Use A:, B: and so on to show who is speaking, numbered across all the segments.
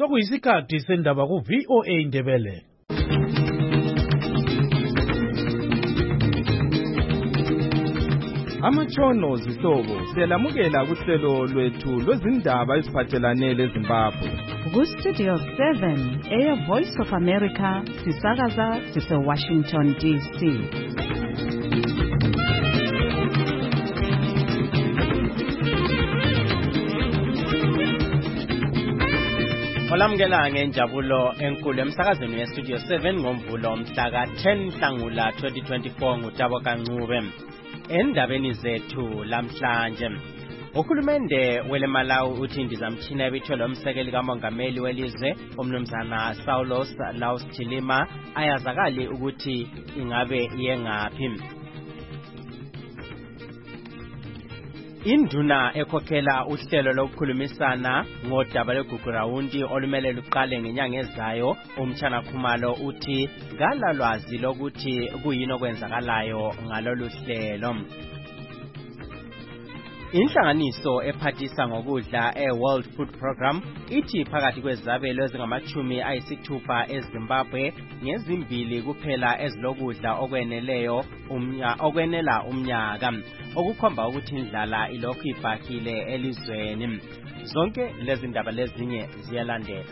A: Sokuyisikhathi sendaba ku VOA Ndebele.
B: Amatshono zihlobo siyalamukela kuhlelo lwethu lwezindaba eziphathelane leZimbabwe.
C: Ku Studio 7 Air Voice of America sisakaza sise Washington DC.
D: Olamukela ngenjabulo enkulu emsakazweni ye Studio 7 ngomvulo mhla ka-10 Nhlangula 2024 nguTabo Kancube. Endabeni zethu lamhlanje, uhulumende wele Malawi uthi indizamtshina ebithwele umsekeli kamongameli welizwe umnumzana Saulos Laus Chilima ayazakali ukuthi ingabe yengaphi. Induna ekhokhela uhlelo lokukhulumisana ngodaba lweGugurawundi olumele luqale ngenyanga ezayo uMtshana Khumalo uthi kalalwazi lokuthi kuyini okwenzakalayo ngalolu hlelo. Inhlanganiso ephathisa ngokudla World Food Program ithi phakathi kwezabelo ezingamachumi ayisithupha eZimbabwe ngezimbili kuphela ezilokudla okwenela umnyaka, okukhomba ukuthi indlala ilokhu ibhakile elizweni. Zonke lezi ndaba lezinye ziyalandela.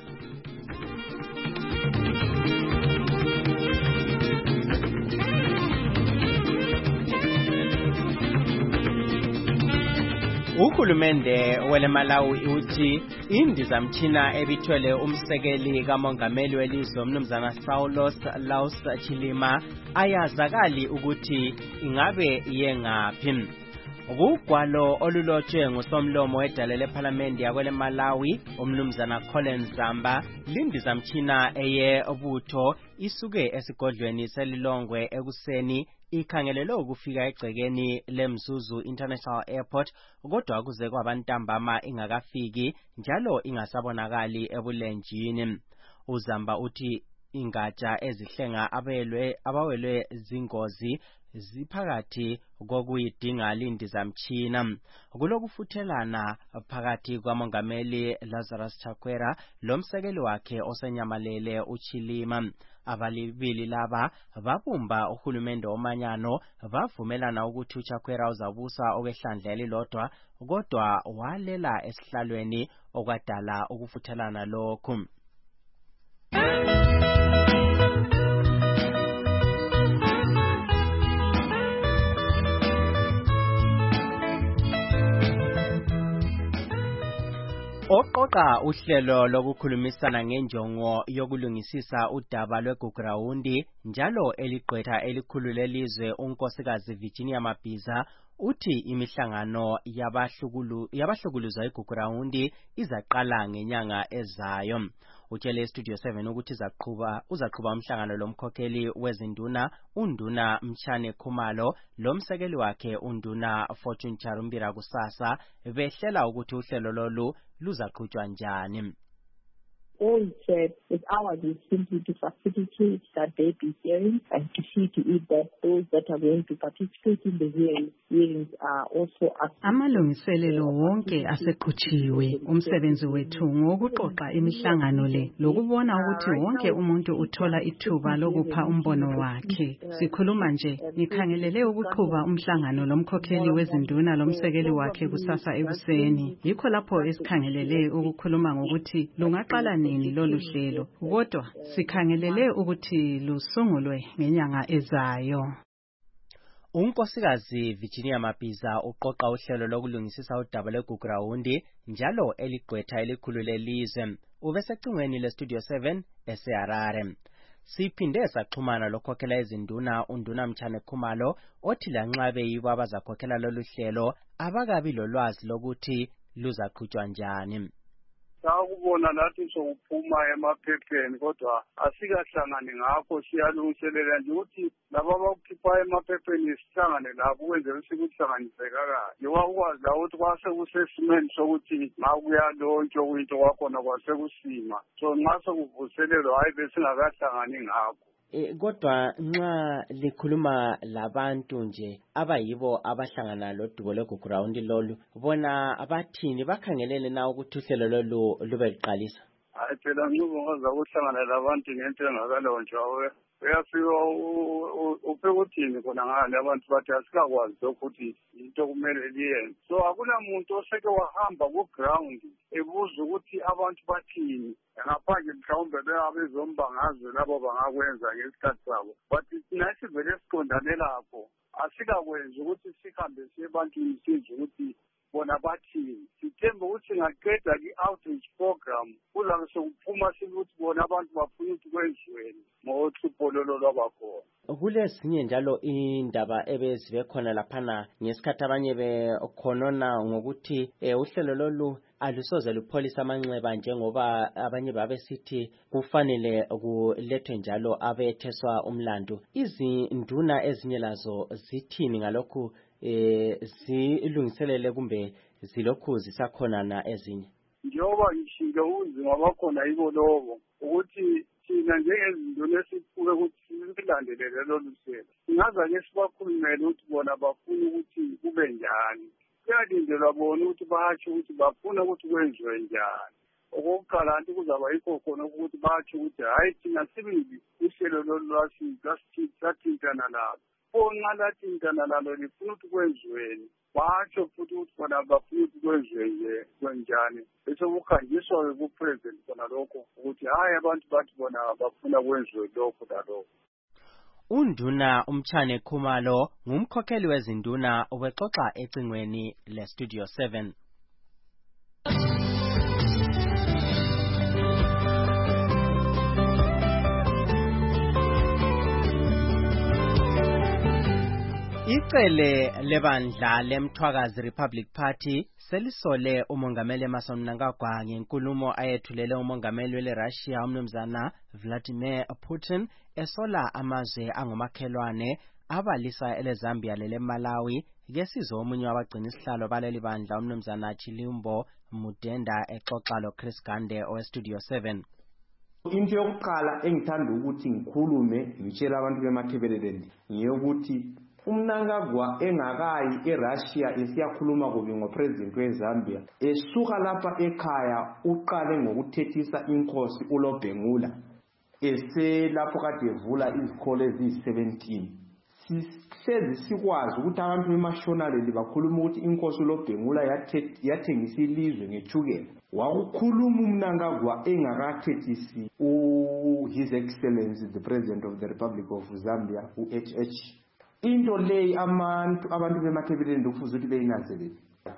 D: Uhulumende wele Malawi uthi indizamtshina ebithwele umsekeli kamongameli welizwe umnumzana Saulos Laus Chilima ayazakali ukuthi ingabe yengaphi. Ugwalo olulotshwe ngusomlomo wedale lePhalamende yakwele Malawi umnumzana Colin Zamba lindizamtshina eyebutho isuke esigodlweni selilongwe ekuseni ikhangelelwe ukufika egcekeni leMzuzu International Airport, kodwa kuze kwabantambama ingakafiki njalo ingasabonakali ebulenjini. uZamba uthi ingatsha ezihlenga abawelwe zingozi ziphakathi kokuyidinga lindizamtshina. Kulokufuthelana phakathi kwamongameli Lazarus Chakwera lomsekeli wakhe osenyamalele uChilima. Abalibili laba babumba uhulumende omanyano bavumelana ukuthi uChakwera uzabusa okwehlandla elilodwa, kodwa walela esihlalweni okwadala ukufuthelana lokhu. Oqoqa uhlelo lokukhulumisana ngenjongo yokulungisisa udaba lweGugurawundi njalo eligqwetha elikhulu lelizwe unkosikazi Virginia Mabhiza uthi imihlangano yabahlukuluzwa eGugurawundi izaqala ngenyanga ezayo. Utshele Studio 7 ukuthi uzaqhuba umhlangano lomkhokheli wezinduna uNduna Mtshana Khumalo lomsekeli wakhe uNduna Fortune Charumbira kusasa behlela ukuthi uhlelo lolu luzaqhutshwa njani.
E: All said is ours is simply to facilitate that they be hearing and to see to it that those that are going to participate in the hearings are also
C: amalungiselelo wonke aseqhutshiwe. Umsebenzi wethu ngokuqoqa imihlangano le lokubona ukuthi wonke umuntu uthola ithuba lokupha umbono wakhe. Sikhuluma nje ngikhangelele ukuqhuba umhlangano lomkhokheli wezinduna lomsekeli wakhe kusasa ekuseni. Yikho lapho esikhangelele ukukhuluma ngokuthi lungaqala nini lolu hlelo, kodwa sikhangelele ukuthi lusungulwe ngenyanga ezayo.
D: Unkosikazi Virginia Mabhiza uqoqa uhlelo lokulungisisa udaba lweGugurawundi njalo eligqwetha elikhulu lelizwe. Ubesecingweni leStudio 7 eseHarare. Siphinde saxhumana lokhokhela izinduna uNduna Mtshana Khumalo othi lanxa beyibo abazakhokhela lolu hlelo abakabi lolwazi lokuthi luzaqhutshwa njani.
F: Sakubona lathi sokuphuma emaphepheni kodwa asikahlangani ngakho siyalungiselela nje ukuthi laba abakukhipha emaphepheni sihlangane labo ukwenzela ukuthi sihlanganiseke kahle. Wakwazi la ukuthi kwase kusesimeni sokuthi makuyalonke okuyinto kwakhona kwasekusima. So nxa sekuvuselelwa hayi besingakahlangani ngakho.
D: Kodwa nxa likhuluma labantu nje abayibo abahlangana lodubo lweGugurawundi lolu bona abathini bakhangelele na ukuthi uhlelo lolu lube liqalisa?
F: hayi phela Ncube ngaza ukuhlangana labantu ngento engakalonjwa uyafika upheka uthini khona ngale abantu bathi asikakwazi ukuthi into kumele liyenze. So akunamuntu oseke wahamba ku-ground ebuza ukuthi abantu bathini ngaphandle mhlawumbe bezombangazwe labo bangakwenza ngesikhathi sabo. But thina sivele siqondane lapho asikakwenzi ukuthi sihambe siye ebantwini sizwe ukuthi bona bathini. Sithemba ukuthi singaqeda i-outreach program kuzabe sekuphuma ukuthi bona abantu bafuna ukuthi kwenziweni ngohlupho lolo lwabakhona.
D: Kulezinye njalo indaba ebezibe khona laphana ngesikhathi abanye bekhonona ngokuthi uhlelo lolu alusoze lupholisa amanxeba njengoba abanye babesithi kufanele kulethwe njalo abetheswa umlando. Izinduna ezinye lazo zithini ngalokhu zilungiselele kumbe zilokhu zisakhonana ezinye?
F: Njengoba ngishilo unzima bakhona yibo lobo ukuthi thina njengezinduna esiphuke ukuthi silandelele lolu hlelo singaza-ke sibakhulumele ukuthi bona bafuna ukuthi kube njani. Kuyalindelwa bona ukuthi batsho ukuthi bafuna ukuthi kwenziwe njani. Okokuqala nti kuzaba yikho khona ukuthi batsho ukuthi hhayi thina sibili uhlelo lolu lathintana labo. Nxa lathintana lalo lifuna ukuthi kwenziweni batsho futhi ukuthi bona bafuna ukuthi kwenziwe nje kwenjani. Bese kuhanjiswa ku-president khona lokho ukuthi hhayi abantu bathi bona bafuna kwenziwe lokho lalokho.
D: Unduna Umtshane Khumalo ngumkhokheli wezinduna ubexoxa ecingweni leStudio 7. Icele lebandla lemthwakazi Republic Party selisole umongameli Emmerson Mnangagwa ngenkulumo ayethulele umongameli weRussia umnumzana Vladimir Putin esola amazwe angomakhelwane abalisa eleZambia leleMalawi kesizwe omunye wabagcina isihlalo baleli bandla umnumzana Chilimbo Mudenda exoxa loChris Gande oweStudio 7.
G: Into yokuqala engithanda ukuthi ngikhulume ngitshela abantu bemathebeleleni ngiyokuthi uMnangagwa engakayi eRussia esiyakhuluma kubi ngopresident weZambia esuka lapha ekhaya uqale ngokuthethisa inkosi uLobhengula eselapho kade evula izikole eziyi-17. Sihlezi sikwazi ukuthi abantu bemashonaleli bakhuluma ukuthi inkosi uLobhengula yathengisa ilizwe ngethukela. Wakukhuluma uMnangagwa engakathethisi His Excellency the President of the Republic of Zambia uHH. Into leyi abantu bemathebeleni kufuze ukuthi beyinanzelele.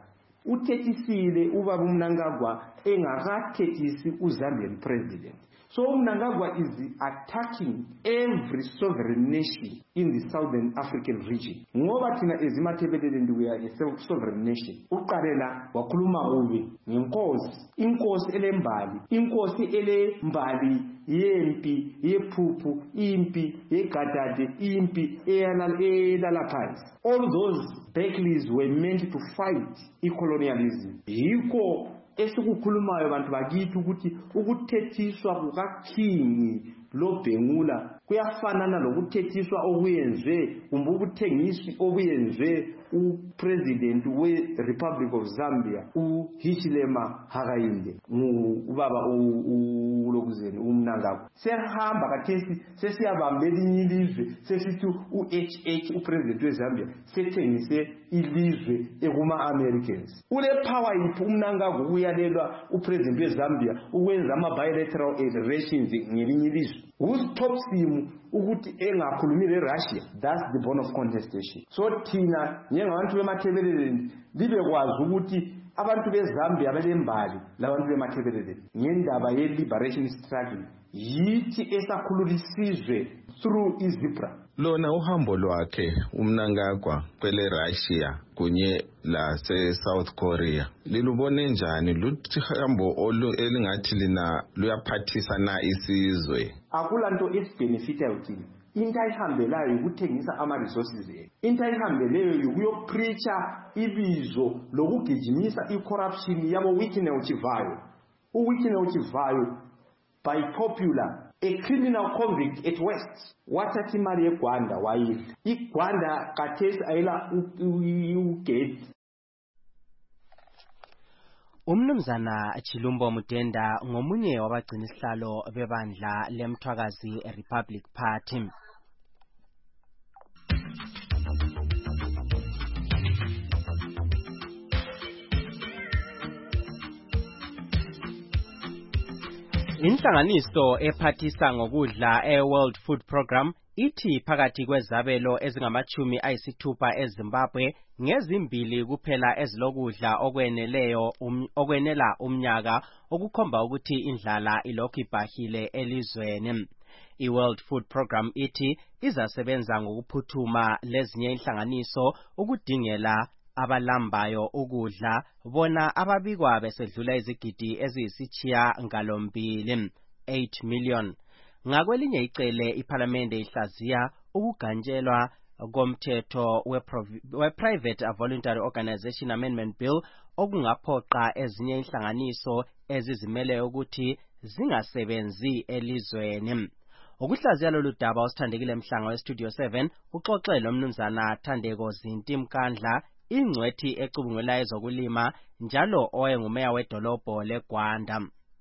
G: Uthethisile ubaba uMnangagwa engakathethisi uZambian president. So Mnangagwa is attacking every sovereign nation in the Southern African region. Ngoba thina ezimathebeleni we are a sovereign nation. Uqalela wakhuluma kubi ngenkosi, inkosi elembali, inkosi elembali yempi, yephuphu, impi, yegadade, impi eyalala phansi. All those battles were meant to fight colonialism. Yikho esikukhulumayo abantu bakithi ukuthi ukuthethiswa kukaKing Lobhengula kuyafanana lokuthethiswa okuyenzwe kumbe ukuthengisi okuyenzwe upresident weRepublic of Zambia uHichilema Hakainde ubaba ulokuzeni uMnangagwa. Sehamba kathesi sesiyabamba elinye ilizwe sesithi uHH upresident weZambia sethengise ilizwe ekuma-Americans. Ule power yiphi uMnangagwa uyalelwa upresident weZambia ukwenza ama-bilateral relations ngelinye ilizwe? Who's top sim ukuthi engakhulumi leRussia? That's the bone of contestation. So thina njengabantu bemathebeleleni libe kwazi ukuthi abantu beZambia belembali labantu bemathebeleleni ngendaba ye-liberation struggle yithi esakhululisizwe through izipra.
H: Lona uhambo lwakhe uMnangagwa kwele Russia kunye lase-South Korea lilubone njani? Luthi hambo elingathi lina luyaphathisa na isizwe?
G: Akulanto esibenefita yothini. Into ayihambelayo ukuthengisa ama-resources ethu. Into ayihambeleyo ukuyopreacha ibizo lokugijimisa i-corruption yabo Whitney Chivayo. uWhitney Chivayo by popular a criminal convict at West. Wathatha imali yeGwanda wayidla. IGwanda kathesi ayila ugate.
D: Umnumzana Chilumbo Mutenda ngomunye wabagcina isihlalo bebandla leMthwakazi Republic Party. Inhlanganiso ephathisa ngokudla World Food Program ithi phakathi kwezabelo ezingamachumi ayisithupha eZimbabwe ngezimbili kuphela ezilokudla okwenela umnyaka okukhomba ukuthi indlala ilokhu ibhahile elizweni. I-World Food Program ithi izasebenza ngokuphuthuma lezinye inhlanganiso ukudingela abalambayo ukudla bona ababikwa besedlula izigidi eziyisitshiya ngalombili 8 million. Ngakwelinye icele iPhalamende ihlaziya ukuganjelwa komthetho we-Private Voluntary Organization Amendment Bill okungaphoqa ezinye inhlanganiso ezizimele ukuthi zingasebenzi elizweni. Ukuhlaziya lolu daba usithandekile Mhlanga weStudio 7 uxoxele umnumzana Thandeko Zinti Mkandla ingcwethi ecubungela ezokulima njalo oyengumeya wedolobho leGwanda.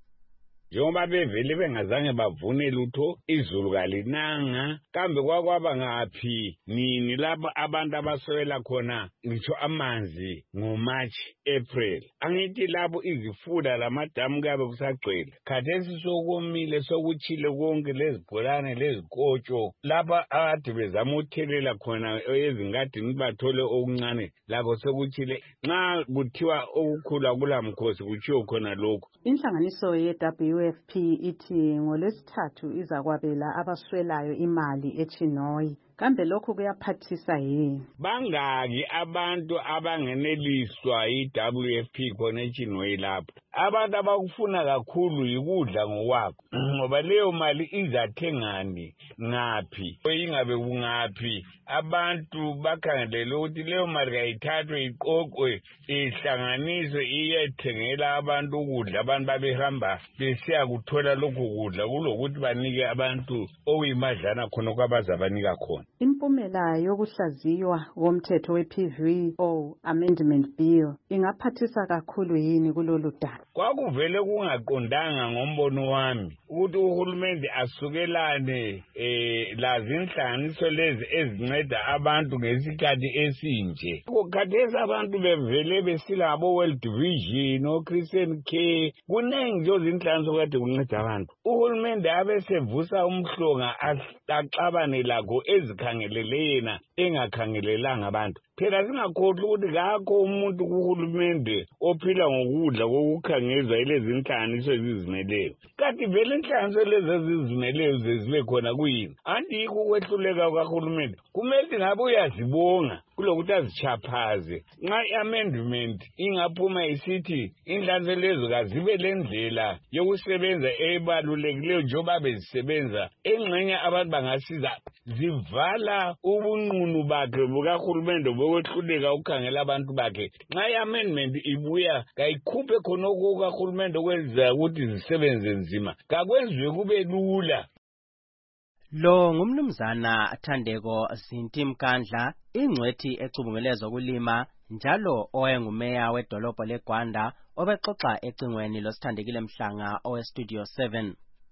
I: Njengoba bevele bengazange bavune lutho izulu kalinanga kambe kwakwaba ngaphi nini lapho abantu abaswela khona ngitsho amanzi ngoMarch April angithi lapho izifula lamadamu kabe kusagcwele khathesi sokomile sokuchile konke lezibholane lezikotsho lapha ade bezama uthelela khona ezingadini bathole okuncane lakho sokuchile nxa kuthiwa okukhula kulamkhosi kuchiyo khona lokho.
C: Inhlanganiso ye-WFP ithi ngolwesithathu izakwabela abaswelayo imali eChinhoyi. Kambe lokhu kuyaphathisa yini?
I: Bangaki abantu abangeneliswa yi-WFP khona eChinhoyi lapho? Abantu abakufuna kakhulu yikudla ngokwakho ngoba leyo mali izathengani ngaphi ingabe kungaphi abantu bakhangelele ukuthi leyo mali kayithathwe iqoqwe ihlanganiswe iyethengela abantu ukudla abantu babehamba besiya kuthola lokho kudla kulokuthi banike abantu okuyimadlana khona kwabazabanika khona.
C: Impumela yokuhlaziywa komthetho we-PVO Amendment Bill ingaphathisa kakhulu yini kulolu daba?
I: Kwakuvele kungaqondanga ngombono wami ukuthi uhulumende asukelane lazi inhlanganiso lezi ezinceda abantu ngesikhathi esinje. Khathesi abantu bevele besila ngabo World Vision o Christian Care kunengi nje izinhlanganiso kade kunceda abantu. Uhulumende abesevusa umhlonga axabane lakho ezikhangelele yena engakhangelelanga abantu. Phela singakhohlwa ukuthi kakho umuntu kuhulumende ophila ngokudla kokukhangezwa ilezi inhlanganiso ezizimeleyo. Kanti vele inhlanganiso lezi ezizimeleyo zibe khona kuyini? Andikho ukwehluleka kahulumende. Kumele ngabe uyazibonga kulokuthi azichaphaze. Nxa i-amendment ingaphuma isithi inhlanganiso lezo kazibe lendlela yokusebenza ebalulekileyo njengoba bezisebenza engxenye abantu bangasiza zivala ubunqunu bakhe bukahulumende bokwehluleka ukukhangela abantu bakhe. Nxa i-amendment ibuya kayikhuphe khonoko kahulumende okwenza ukuthi zisebenze nzima kakwenziwe kube lula.
D: Lo ngumnumzana Thandeko Zinti Mkandla ingcwethi ecubungela ezokulima njalo oyengumeya wedolobho leGwanda obexoxa ecingweni losithandekile Mhlanga oweStudio 7.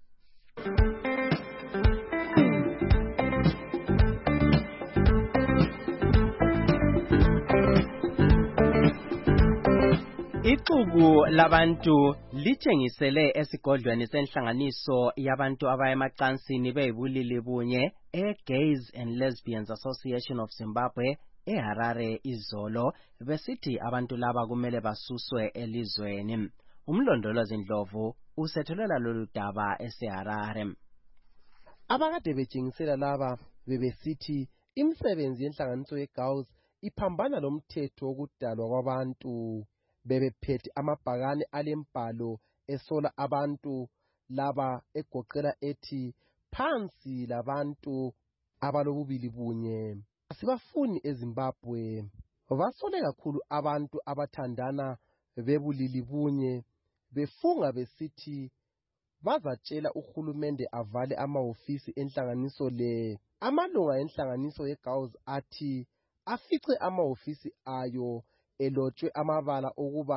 D: Ixuku labantu litshengisele esigodlweni senhlanganiso yabantu abayemacansini beyibulili bunye Gays and Lesbians Association of Zimbabwe eHarare izolo besithi abantu laba kumele basuswe elizweni. Umlondolozi Ndlovu usetholela lolu daba eseHarare.
J: Abakade betshengisela laba bebesithi imisebenzi yenhlanganiso yeGaus iphambana lomthetho wokudalwa kwabantu. Bebephethe amabhakane alembhalo esola abantu laba egoqela ethi phansi labantu abalobubili bunye. Asibafuni eZimbabwe. Basole kakhulu abantu abathandana bebulili bunye befunga besithi bazatshela uhulumende avale amahofisi enhlanganiso le. Amalunga enhlanganiso yeGaus athi afice amahofisi ayo elotshwe amabala okuba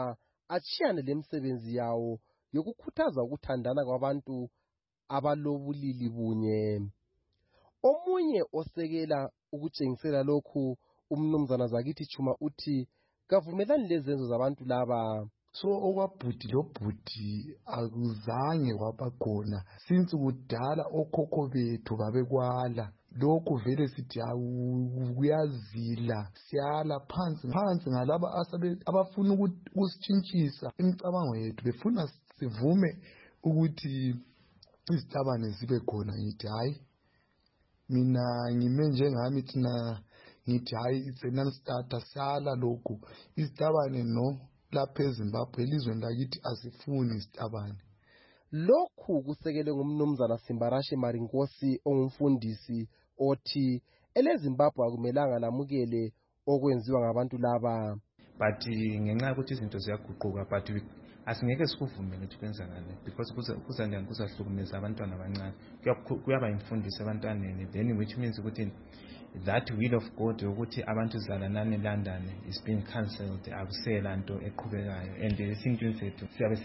J: achiyane lemisebenzi yawo yokukhuthaza ukuthandana kwabantu abalobulili bunye. Omunye osekela ukutshengisela lokhu umnumzana Zakithi Chuma uthi kavumelani lezenzo zabantu laba.
K: So okwabhudi lobhudi akuzange kwabakhona since kudala okhokho bethu babekwala. Lokhu vele sithi kuyazila siyala phansi ngalaba abafuna ukusitshintshisa imicabango yethu befuna sivume ukuthi izitabane zibe khona. Ngithi hayi mina ngime njengami thina ngithi hayi it's a non-starter siyala lokhu izitabane no lapha eZimbabwe elizweni lakithi asifuni izitabane.
J: Lokhu kusekelwe ngumnumzana Simbarashi Marinkosi ongumfundisi othi eleZimbabwe akumelanga lamukele okwenziwa ngabantu laba.
L: But ngenxa ukuthi izinto ziyaguquka but asingeke sikuvumele ukuthi kwenzakale because kuzahlukumeza abantwana abancane. Kuyaba imfundiso abantwaneni then which means ukuthi that will of God ukuthi abantu zalanani eLondon is being cancelled akusela nto eqhubekayo and isintwini sethu siyabe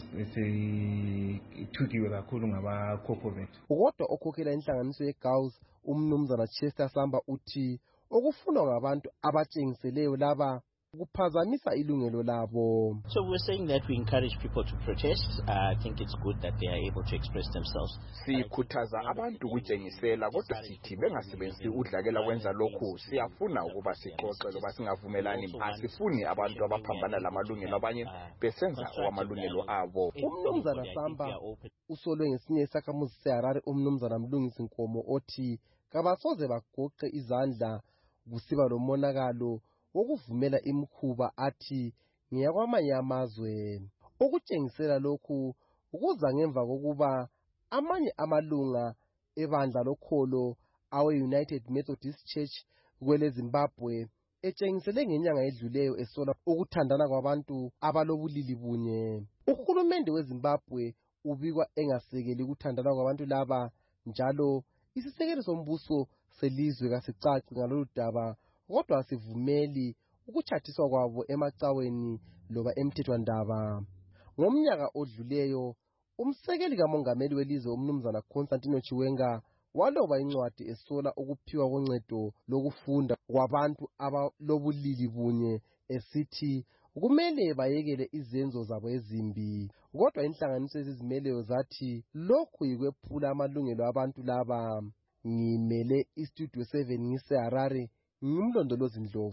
L: sithukiwe kakhulu ngabakhokho bethu.
J: Kodwa okhokhela inhlanganiso yeGAUS umnumzana Chester Samba uthi okufunwa ngabantu abatshengiseleyo laba kuphazamisa ilungelo labo.
M: So we're saying that we encourage people to protest. I think it's good that they are able to express themselves.
N: Sikhuthaza abantu ukutshengisela kodwa sithi bengasebenzisi udlakela kwenza lokhu. Siyafuna ukuba sixoxe loba singavumelani. Asifuni abantu abaphambana lamalungelo abanye besenza amalungelo abo.
J: Umnumzana Samba usolwe ngesinye isakhamuzi seHarare umnumzana Mlungisi Nkomo othi kabasoze bagoqe izandla kusiba lomonakalo ukuvumela imkhuba athi ngiyakwamanye amazwe. Ukutshengisela lokhu kuza ngemva kokuba amanye amalunga ebandla lokholo awe-United Methodist Church kwele Zimbabwe etshengisele ngenyanga edluleyo esola ukuthandana kwabantu abalobulili bunye. Uhulumende weZimbabwe ubikwa engasekeli ukuthandana kwabantu laba njalo isisekelo sombuso selizwe kasicaci ngalolu daba. Kodwa asivumeli ukuthathiswa kwabo emacaweni loba emthethwandaba. Ngomnyaka odluleyo umsekeli kamongameli welizwe umnumzana Constantino Chiwenga waloba incwadi esola ukuphiwa koncedo lokufunda kwabantu abalobulili bunye esithi kumele bayekele izenzo zabo ezimbi. Kodwa inhlanganiso ezizimeleyo zathi lokhu yikwephula amalungelo abantu laba. Ngimele iStudio 7 ngiseHarare. Ngumlondolozi Ndlovu.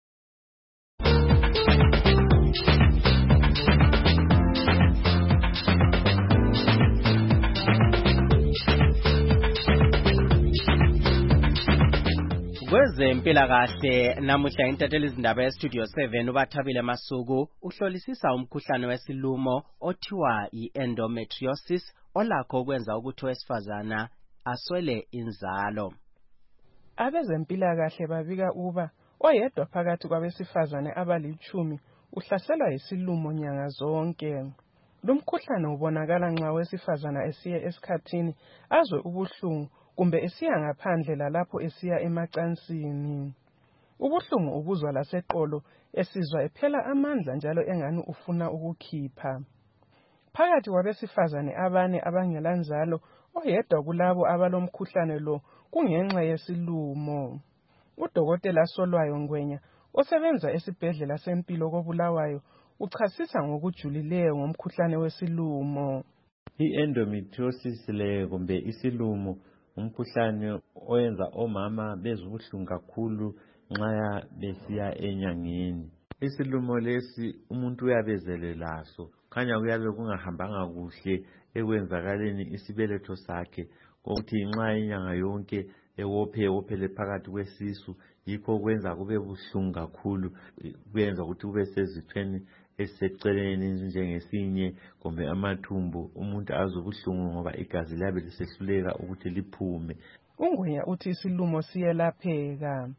D: Kwezempilakahle namuhla intatheli izindaba yeStudio 7 uBathabile Masuku uhlolisisa umkhuhlane wesilumo othiwa i-endometriosis olakho ukwenza ukuthi owesifazana aswele inzalo.
O: Abezempilakahle babika ukuba oyedwa phakathi kwabesifazane abali-10 uhlaselwa yisilumo nyanga zonke. Lumkhuhlane ubonakala nxa owesifazana esiya esikhathini azwe ubuhlungu kumbe esiya ngaphandle lalapho esiya emacansini. Ubuhlungu ubuzwa laseqolo esizwa ephela amandla njalo engani ufuna ukukhipha. Phakathi kwabesifazane abane abangela nzalo oyedwa kulabo abalomkhuhlane lo kungenxa yesilumo. Udokotela Solwayo Ngwenya osebenza esibhedlela sempilo koBulawayo uchasisa ngokujulileyo ngomkhuhlane wesilumo.
P: I-endometriosis le kumbe isilumo umkhuhlane oyenza omama bezubuhlungu kakhulu nxa besiya enyangeni. Isilumo lesi umuntu uyabezele laso khanya kuyabe kungahambanga kuhle ekwenzakaleni isibeletho sakhe ukuthi nxa inyanga yonke ewophele phakathi kwesisu yikho kwenza kube buhlungu kakhulu kwenza ukuthi kube sezithweni esiseceleni njengesinye kumbe amathumbu umuntu azwe ubuhlungu ngoba igazi liyabe lisehluleka ukuthi liphume.
O: Ungwenya uthi isilumo siyelapheka.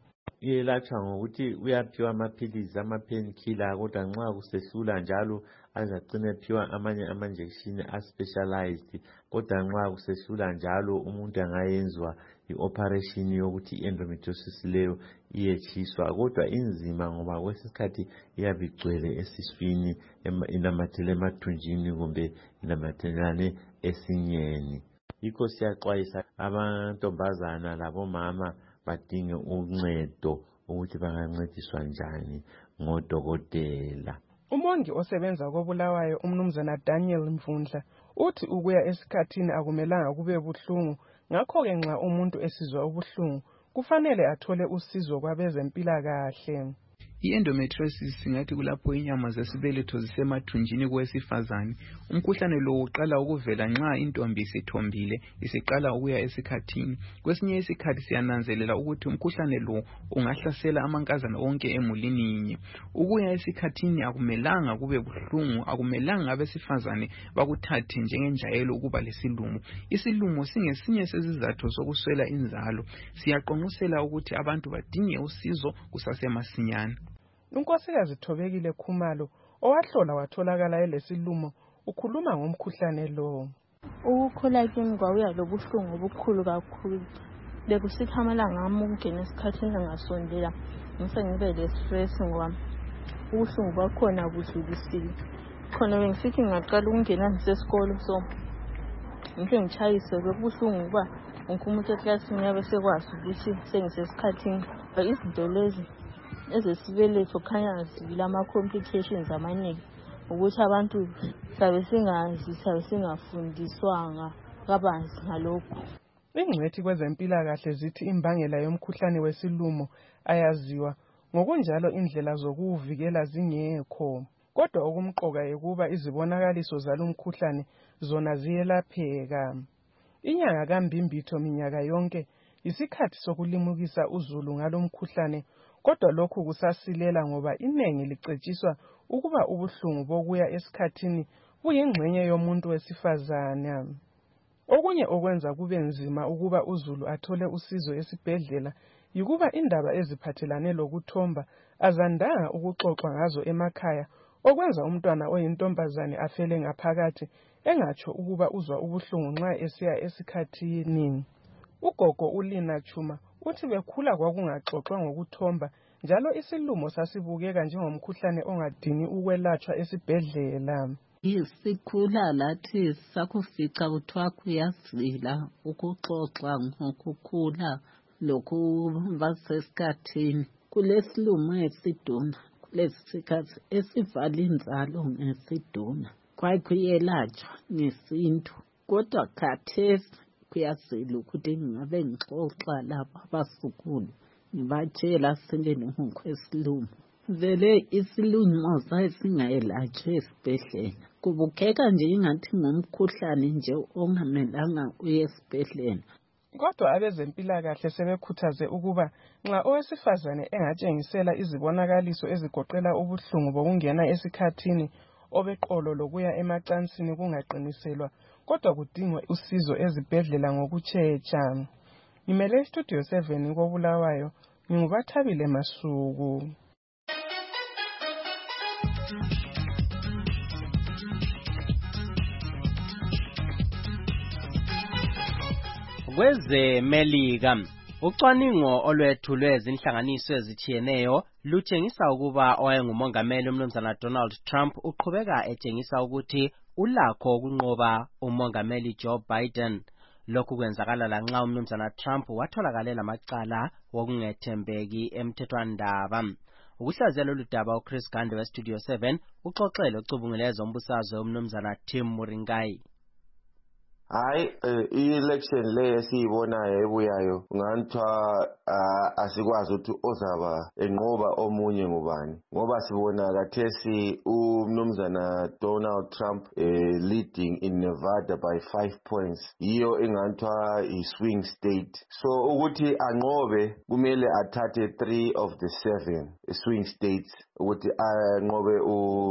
P: iyelatshwa ngokuthi uyaphiwa amaphilisi ama-painkiller kodwa nxa kusehlula njalo azacina ephiwa amanye ama-injection a-specialized kodwa nxa kusehlula njalo umuntu angayenzwa i-operation yokuthi i-endometriosis leyo iyetshiswa kodwa inzima ngoba kwesikhathi iyabe igcwele esiswini inamathele emathunjini kumbe inamathelane esinyeni. Yikho siyaxwayisa amantombazana labomama badinge uncedo ukuthi bangancediswa njani ngodokotela.
O: Umongi osebenza koBulawayo umnumzana Daniel Mvundla uthi ukuya esikhathini akumelanga kube buhlungu, ngakho-ke nxa umuntu esizwa ubuhlungu kufanele athole usizo kwabezempilakahle.
Q: I-endometriosis singathi kulapho inyama zesibeletho zisemathunjini kowesifazane. Umkhuhlane lo uqala ukuvela nxa intombi isithombile isiqala ukuya esikhathini. Kwesinye isikhathi siyananzelela ukuthi umkhuhlane lo ungahlasela amankazana onke emulini yinye. Ukuya esikhathini akumelanga kube buhlungu, akumelanga abesifazane bakuthathe njengenjayelo ukuba lesilumo. Isilumo singesinye sezizathu sokuswela inzalo. Siyaqonqosela ukuthi abantu badinge usizo kusasemasinyane.
O: Unkosikazi Thobekile Khumalo owahlola watholakala elesilumo ukhuluma ngomkhuhlane lo.
R: Ukukhula kimi kwawuya lobuhlungu obukhulu kakhulu. Bekusithi amalanga ami ukungena esikhathini engasondela ngisengibe le-stress ngoba ubuhlungu bakhona budlulisile. Khona bengisithi ngingaqala ukungena ngisesikolo so ngike ngitshayise bekubuhlungu kuba wonke umuntu eklasini yabe sekwazi ukuthi sengisesikhathini. Izinto lezi ezesibeletho khanya zivile ama-complications amaningi ukuthi abantu sabe singafundiswanga kabanzi ngalokho.
O: Ingcwethi kwezempilakahle zithi imbangela yomkhuhlane wesilumo ayaziwa, ngokunjalo indlela zokuwuvikela zingekho. Kodwa okumqoka ukuba izibonakaliso zalomkhuhlane zona ziyelapheka. Inyanga kaMbimbitho minyaka yonke isikhathi sokulimukisa uzulu ngalomkhuhlane, kodwa lokhu kusasilela ngoba inengi licetshiswa ukuba ubuhlungu bokuya esikhathini buyingxenye yomuntu wesifazane. Okunye okwenza kube nzima ukuba uzulu athole usizo esibhedlela yikuba indaba eziphathelane lokuthomba azandanga ukuxoxwa ngazo emakhaya, okwenza umntwana oyintombazane afele ngaphakathi engatsho ukuba uzwa ubuhlungu nxa esiya esikhathini. Ugogo uLina Chuma uthi bekhula kwakungaxoxwa ngokuthomba, njalo isilumo sasibukeka njengomkhuhlane ongadingi ukwelatshwa esibhedlela.
S: Sikhula lathi sakufica kuthiwa kuyazila ukuxoxa ngokukhula lokuba sesikhathini. Kulesilumo esiduna, kulesi sikhathi esivala inzalo ngesiduna, kwakuyelatshwa ngesintu. Kodwa khathesi kuyazila ukuthi ngingabe ngixoxa laba abasukulu ngibatshela sebengokwesilumo. Vele isilumo sasingayelatshwa esibhedlela, kubukeka nje ingathi ngumkhuhlane nje ongamelanga uye esibhedlela.
O: Kodwa abezempilakahle sebekhuthaze ukuba nxa owesifazane engatshengisela izibonakaliso ezigoqela ubuhlungu bokungena esikhathini, obeqolo lokuya emacansini kungaqiniselwa, kodwa kudingwe usizo ezibhedlela ngokutshetsha. Ngimele iStudio 7 koBulawayo, nginguBathabile Masuku.
D: Kwezemelika, ucwaningo olwethulwe zinhlanganiso ezithiyeneyo lutshengisa ukuba owayengumongameli umnumzana Donald Trump uqhubeka etshengisa ukuthi ulakho ukunqoba umongameli Joe Biden. Lokhu kwenzakala lanxa umnumzana Trump watholakala lamacala wokungethembeki emthethwandaba. Ukuhlaziya lolu daba uChris Gande weStudio 7 uxoxele ocubungule ezombusazwe umnumzana Tim Muringai.
T: Hayi i-election le esiyibonayo ebuyayo nganthiwa asikwazi ukuthi ozaba enqoba omunye ngubani, ngoba sibona kathesi umnumzana Donald Trump leading in Nevada by 5 points. Yiyo enganthiwa i-swing state, so ukuthi anqobe kumele athathe 3 of the 7 swing states ukuthi anqobe umnumzana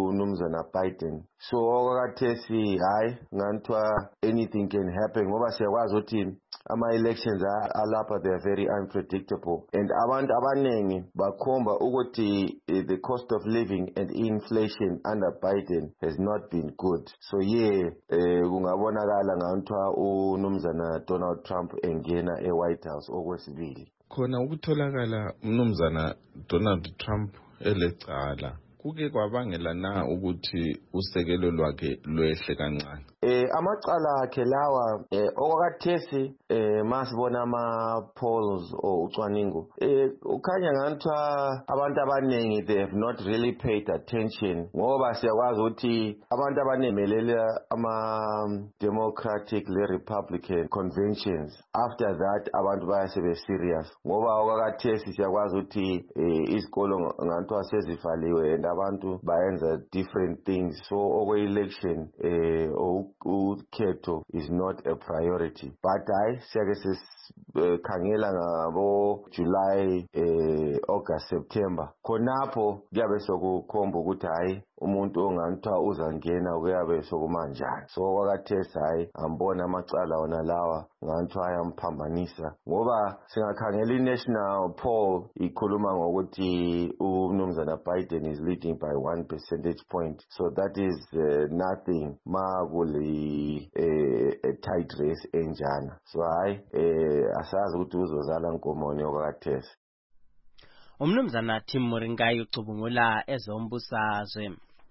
T: umnumzana Biden. So okakathesi hayi nganthiwa anything can happen ngoba siyakwazi ukuthi ama-elections alapha they are very unpredictable and abantu abaningi bakhomba ukuthi the cost of living and inflation under Biden has not been good. So kungabonakala nganthiwa umnumzana Donald Trump engena e-White House okwesibili.
H: Khona ukutholakala umnumzana Donald Trump elecala kuke kwabangela na ukuthi usekelo lwakhe lwehle kancane.
T: Amacala akhe lawa okwakathesi masibona ama-polls or ucwaningo ukhanya nganthiwa abantu abaningi they have not really paid attention ngoba siyakwazi ukuthi abantu abanemelela ama-Democratic le-Republican conventions after that abantu bayasebe serious ngoba okwakathesi siyakwazi ukuthi izikolo nganthiwa sezivaliwe and abantu bayenza different things so okwe-election ukhetho is not a priority but hayi siyake sikhangela ngabo July August September khonapho kuyabe sokukhomba ukuthi hayi umuntu onganthiwa uzangena kuyabe sokumanjani so kwakathesi hayi ambona amacala wona lawa nganthiwa ayamphambanisa ngoba singakhangela i-national poll ikhuluma ngokuthi umnumzana Biden is leading by 1 percentage point so that is nothing makuli a tight race enjana so hayi asazi ukuthi uzozala nkomoni okwakathesi.
D: Umnumzana Tim Muringai ucubungula ezombusazwe.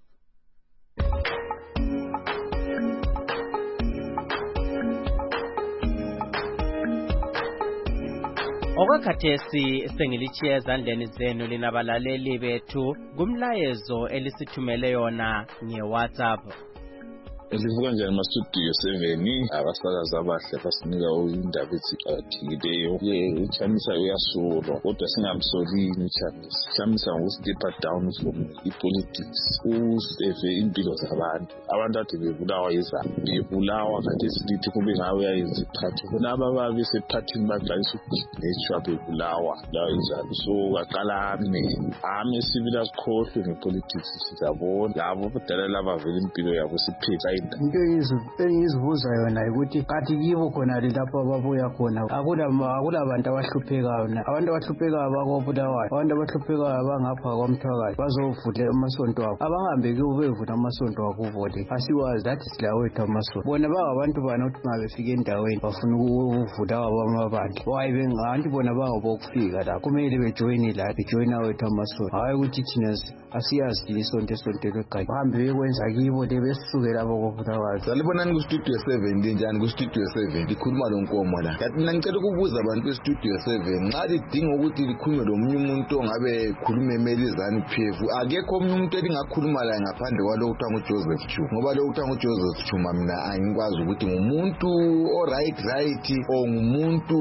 D: Okwakhathesi sengilichiye ezandleni zenu linabalaleli bethu kumlayezo elisithumele yona nge-WhatsApp.
U: Livuka njani ma-studio 7 abasakazi abahle basinika indaba eziqakathekileyo uchamisa uyasolwa kodwa singamsolini uchamisa ngoku-steppa down from i-politics useve impilo zabantu ade bebulawa yizabo bebulawa kanti silithi kube ngawe uyayenza iphathi khonaba ababe sephathini baqalisa ukugejwa bebulawa injalo so kaqala ame sibili asikhohlwe ngepolitics sizabona labo abadala laba vele impilo yabo sipheka
V: into engizibuza yona ukuthi kathi kibo khona lapho ababuya khona akulabantu abahluphekayo na abantu abahluphekayo bakobulawayo abantu abahluphekayo abangapha kwamthwakazi bazovula amasonto abo abahambe kibo bevula amasonto abo vote asiwazi that is la wethu amasonto bona bangabantu bana ukuthi mabefika endaweni bafuna ukuvula abamabandla wayi bengabantu bona bangabokufika la kumele bejoyine la bejoyina wethu amasonto hayi ukuthi thina asiyazi isonto legayi bahambe bekwenza kibo lebesukela abo
U: salibonani ku-studio 7 linjani ku-studio 7 likhuluma lonkomo la kanti mina ngicela ukubuza abantu be-studio 7 nxa lidinga ukuthi likhulume lomunye umuntu ongabe khulume emelizani PF akekho omunye umuntu elingakhuluma laye ngaphandle kwalo kuthiwa nguJoseph Chuma ngoba lo kuthiwa nguJoseph Chuma mina angikwazi ukuthi ngumuntu right or ngumuntu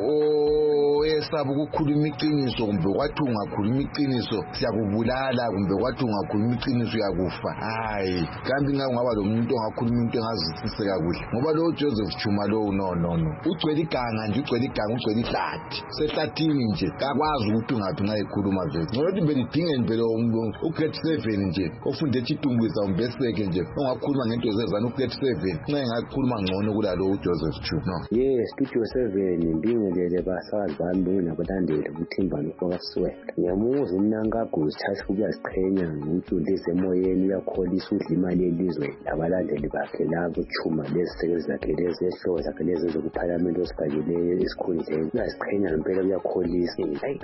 U: oyesaba ukukhuluma iqiniso kumbe kwathi ungakhuluma iqiniso siyakubulala kumbe kwathi ungakhuluma iqiniso uyakufa hayi kambe ngaba lo muntu ongakhuluma into engazisiseka kuhle ngoba lo Joseph Chuma lo no ugcwele iganga nje ugcwele ihlathi sehlathini nje kakwazi ukuthi ungathi ngayikhuluma vele ngokuthi belidinge vele u-grade 7 nje ofunde eTumbisa umbeseke nje ongakhuluma ngento zezana u-grade 7 nxa engakhuluma ngcono kulalo uJoseph Chuma
W: yes studio 7 mbingelele basazi bami bengabalandeli ukuthimba nokwaSwele ngiyamuza umnankaguzi thatha ukuyaziqhenya ngumfundi ezemoyeni uyakholisa udla imali yelizwe abalandeli bakhe labo Chuma lezisekeli zakhe lezi ehloko zakhe lezi zokuphalamende osifakileyo esikhundleni uyaziqhenya ngempela uyakholisa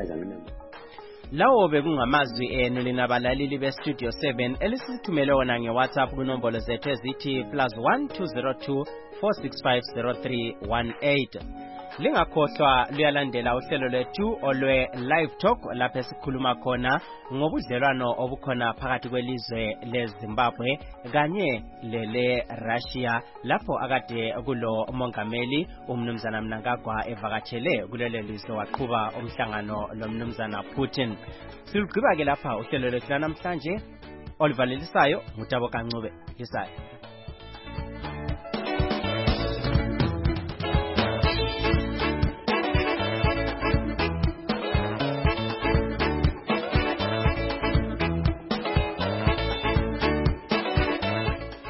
D: lawo bekungamazwi enu linabalaleli bestudio 7 elisithumele wona ngeWhatsApp kunombolo zethu ezithi +1 202 4650318 lingakhohlwa luyalandela uhlelo lwethu olwe live talk lapho sikhuluma khona ngobudlelwano obukhona phakathi kwelizwe leZimbabwe kanye lele Russia lapho akade kulo mongameli umnumzana Mnangagwa evakatshele kulelo lizwe waqhuba umhlangano lomnumzana Putin. Silugqiba ke lapha uhlelo lwethu namhlanje olivalelisayo ngutabo kancube yisayo.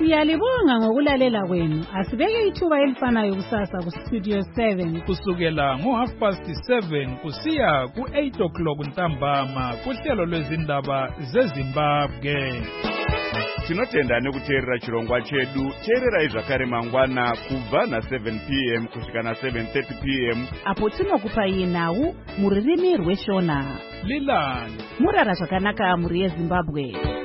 A: Siyalibonga ngokulalela kwenu. Asibeke ithuba elifanayo kusasa kuStudio 7
B: kusukela ngo7:30 kusiya ku8 ntambama kuhlelo lwezindaba zeZimbabwe.
E: Tinotenda nekuteerera chirongwa chedu. Teererai zvakare mangwana kubva na7 p.m. kusvika na7:30 p.m.
X: apo tinokupai nhau mururimi rweShona.
B: Lilani
X: murara zvakanaka muri yeZimbabwe.